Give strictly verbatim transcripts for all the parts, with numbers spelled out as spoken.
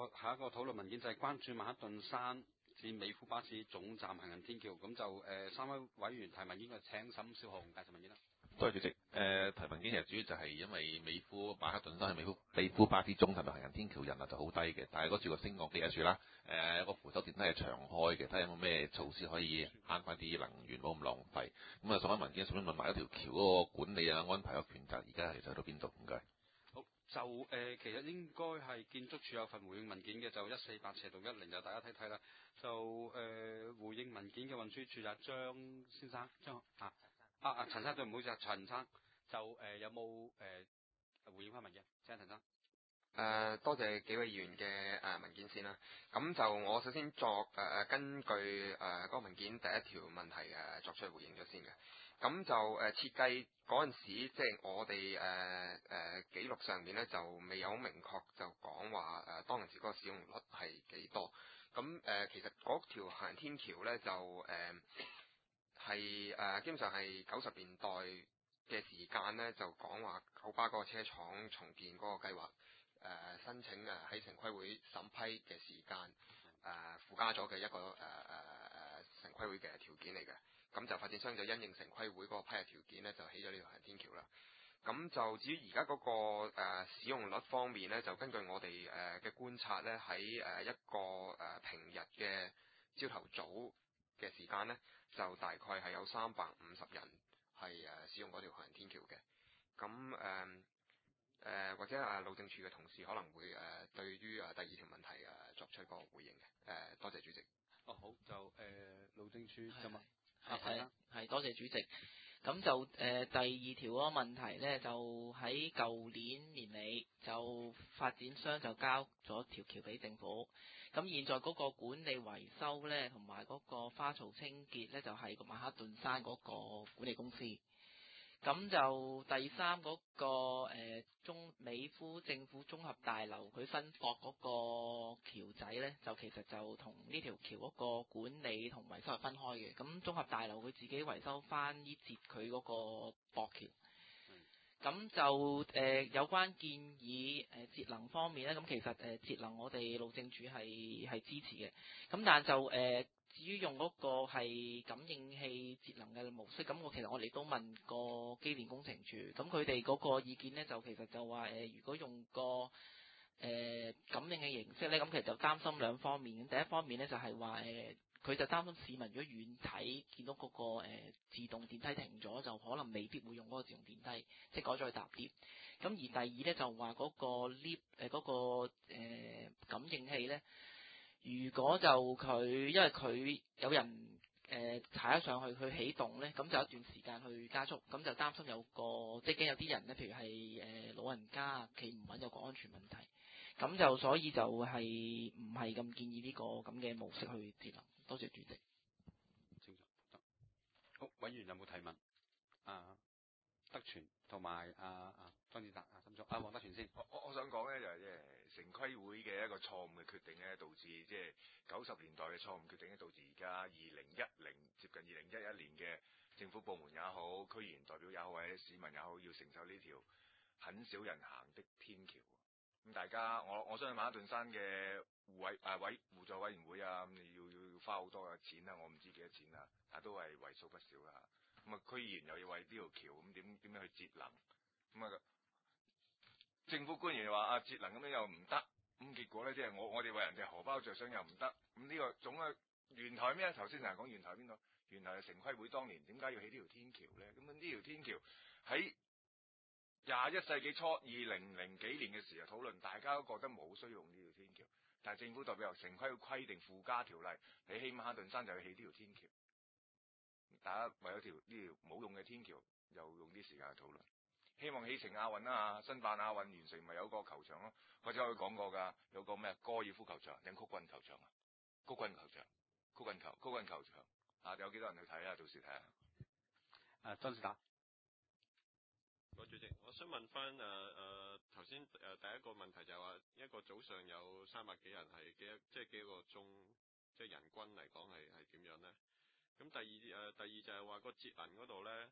個下一個討論文件就係關注曼克頓山至美孚巴士總站行人天橋。咁就誒、呃、三位委員提問，應該請沈少雄介紹文件啦。 多謝主席。誒、呃、提問件其實主要就係因為美孚曼克頓山係美孚美孚巴士總站嘅行人天橋人流就好低嘅，但係嗰次個升降機一處啦，誒、呃、有個扶手電梯係長開嘅，睇下有冇咩措施可以慳翻啲能源，冇咁浪費。咁啊，上翻文件，順便問埋一條橋嗰個管理啊、安排嘅權責，而家其實去到邊度？唔該。 好，就誒、呃、其實應該係建築署有份回應文件嘅，就一四八斜到一零，就大家睇睇啦。就誒、呃、回應文件嘅運輸處就張先生，張啊啊啊陳生，對唔好意思啊，陳生就誒、呃、有冇誒、呃、回應翻文件？請陳生。 誒、呃、多謝幾位議員嘅誒、呃、文件先啦。咁就我首先作誒誒、呃、根據誒嗰、呃那個文件第一條問題誒、呃、作出回應咗先嘅。咁就誒、呃、設計嗰陣時，即係我哋誒誒記錄上面咧就未有明確就講話誒當陣時嗰個使用率係幾多。咁誒、呃、其實嗰條行人天橋咧就誒係誒基本上係九十年代嘅時間咧就講話九巴嗰個車廠重建嗰個計劃。誒、呃、申請誒喺城規會審批嘅時間誒、呃、附加咗嘅一個誒誒誒城規會嘅條件嚟嘅，咁就發展商就因應城規會嗰個批嘅條件咧，就起咗呢條行人天橋啦。咁就至於而家嗰個、呃、使用率方面咧，就根據我哋誒嘅觀察咧，喺誒一個誒、呃、平日嘅朝頭早嘅時間咧，就大概係有三百五十人係誒使用嗰條行人天橋嘅。咁誒。呃誒、呃、或者啊路政署嘅同事可能會誒、呃、對於誒第二條問題誒、呃、作出一個回應嘅。誒、呃、多謝主席。 哦好，就誒、呃、路政署今日係係係多謝主席。咁就誒、呃、第二條嗰個問題咧，就喺舊年年尾就發展商就交咗條橋俾政府。咁現在嗰個管理維修咧，同埋嗰個花槽清潔咧，就係、是、曼克頓山嗰個管理公司。咁就第三嗰、那個誒、呃、中美孚政府綜合大樓，佢新駁嗰個橋仔呢，就其實就同呢條橋嗰個管理同維修係分開嘅。咁綜合大樓佢自己維修翻呢節佢嗰個駁橋。咁就誒、呃、有關建議誒、呃、節能方面呢，咁其實誒、呃、節能我哋路政署係係支持嘅。咁但就誒。呃至於用嗰個係感應器節能嘅模式，咁我其實我哋都問過機電工程署，咁佢哋嗰個意見呢，就其實就話誒、呃，如果用個誒、呃、感應器形式呢，咁其實就擔心兩方面。第一方面呢，就係話誒，佢、呃、就擔心市民如果遠睇見到嗰、那個、呃、自動電梯停咗，就可能未必會用嗰個自動電梯，即係改咗去搭 lift。咁而第二呢，就話嗰個 lift 誒嗰個、呃、感應器呢。如果就佢，因為佢有人誒踩咗上去，去起動呢，咁就一段時間去加速，咁就擔心有個即係驚有啲人呢，譬如係誒、呃、老人家企唔穩有個安全問題，咁就所以就係唔係咁建議呢個咁嘅模式去節能。多謝主席。 清楚得。好，委員有冇提問？啊，德全同埋啊啊張志達啊，沈總啊，黃德全先。 我我我想講咧就係即係城規會嘅一個錯誤嘅決定咧，導致即係九十年代嘅錯誤決定咧，導致而家二零一零接近二零一一年嘅政府部門也好，區議員代表也好，或者市民也好，要承受呢條很少人行的天橋。咁大家我我相信曼克頓山嘅互委啊委互助委員會啊，咁你要要要花好多嘅錢啊，我唔知幾多錢啊，但係都係為數不少啦。咁啊，區議員又要為呢條橋咁點點樣去節能？咁啊，政府官員又話啊節能咁樣又唔得，咁結果咧即係我我哋為人哋荷包着想又唔得。咁呢個總係源頭咩？頭先成日講源頭邊度？源頭係城規會當年點解要起呢條天橋咧？咁呢條天橋喺廿一世紀初二零零幾年嘅時候討論，大家都覺得冇需要用呢條天橋，但係政府代表由城規會規定附加條例，你起曼克頓山就要起呢條天橋。大家為咗條呢條冇用嘅天橋，又用啲時間去討論。希望起程亞運啦，申辦亞運完成咪有個球場咯。或者我講過㗎，有個咩高爾夫球場定曲棍球場啊？曲棍球場、曲棍球、曲棍球場啊！有幾多人去睇啊？到時睇下。 啊，張志達。 個主席，我想問翻誒誒頭先誒第一個問題就係話一個早上有三百幾人係幾多，即係幾個鐘，即係人均嚟講係係點樣咧？咁第二誒、呃、第二就係話個節能嗰度咧，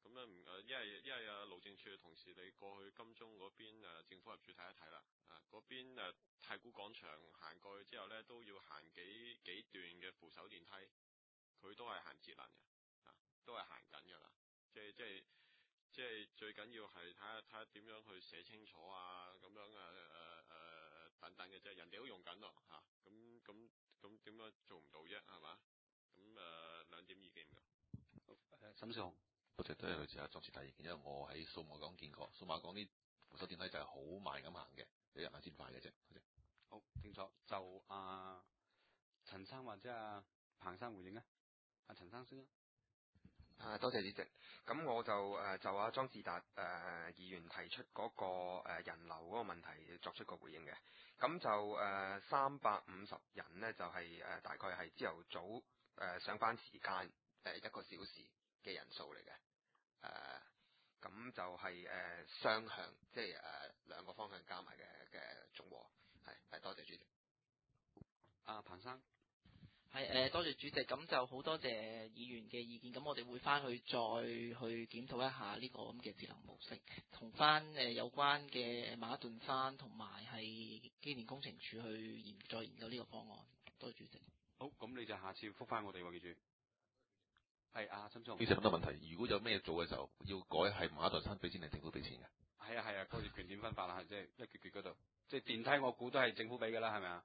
咁啊唔誒，因為因為啊路政署嘅同事，你過去金鐘嗰邊誒政府合署睇一睇啦。啊，嗰邊誒太古廣場行過去之後咧，都要行幾幾段嘅扶手電梯，佢都係行節能嘅，啊，都係行緊㗎啦。即係即係即係最緊要係睇下睇下點樣去寫清楚啊，咁樣誒誒誒等等嘅啫。人哋都用緊咯嚇，咁咁咁點解做唔到啫？係嘛？咁誒、呃、兩點意見㗎。 誒，沈少雄， 多謝多謝女士啊，莊士大意見，因為我喺數碼港見過，數碼港啲扶手電梯就係好慢咁行嘅，你一眼先快嘅啫。 好清楚。就阿陳生或者阿彭生回應啊。阿陳生先啦。 啊，多謝主席。咁我就誒、呃、就阿莊士達誒、呃、議員提出嗰、那個、呃、人流嗰個問題作出個回應嘅。咁就誒三百五十人呢，就係、是、誒、呃、大概係朝頭早誒、呃、上班時間誒、呃、一個小時嘅人數嚟嘅。誒、呃、咁就係、是、誒、呃、雙向，即係誒兩個方向加埋嘅嘅總和。係係，多謝主席。 阿彭生。 係誒，多謝主席，咁就好多謝議員嘅意見，咁我哋會翻去再去檢討一下呢個咁嘅節能模式，同翻誒有關嘅馬頓山同埋係機電工程署去研再研究呢個方案。多謝主席。 好，咁你就下次覆翻我哋喎，記住。係阿沈少雄。 呢十分多問題，如果有咩做嘅時候，要改係馬頓山俾錢定政府俾錢嘅？ 係啊係啊，嗰條權點分法啦，即係一橛橛嗰度，即係電梯我估都係政府俾㗎啦，係咪啊？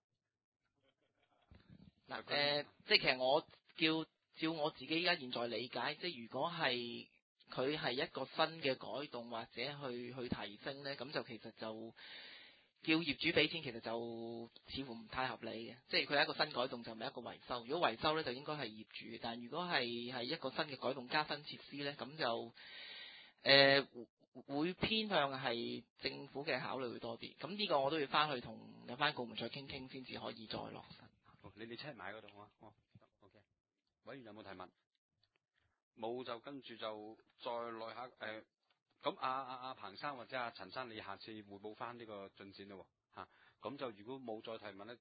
嗱誒，即係其實我叫照我自己而家現在理解，即係如果係佢係一個新嘅改動或者去去提升咧，咁就其實就叫業主俾錢，其實就似乎唔太合理嘅。即係佢係一個新改動，就唔係一個維修。如果維修咧，就應該係業主。但如果係係一個新嘅改動加新設施咧，咁就誒、呃、會偏向係政府嘅考慮會多啲。咁呢個我都要翻去同有關部門再傾傾，先至可以再落實。 好，你哋 check 埋嗰度啊。哦 ，OK。委員有冇提問？冇就跟住就再來下誒。咁阿阿阿彭生或者阿陳生，你下次匯報翻呢個進展咯嚇。咁、啊、就如果冇再提問咧，